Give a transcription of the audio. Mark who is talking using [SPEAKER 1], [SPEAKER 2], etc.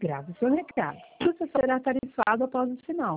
[SPEAKER 1] grave seu recado. Você será tarifado após o sinal.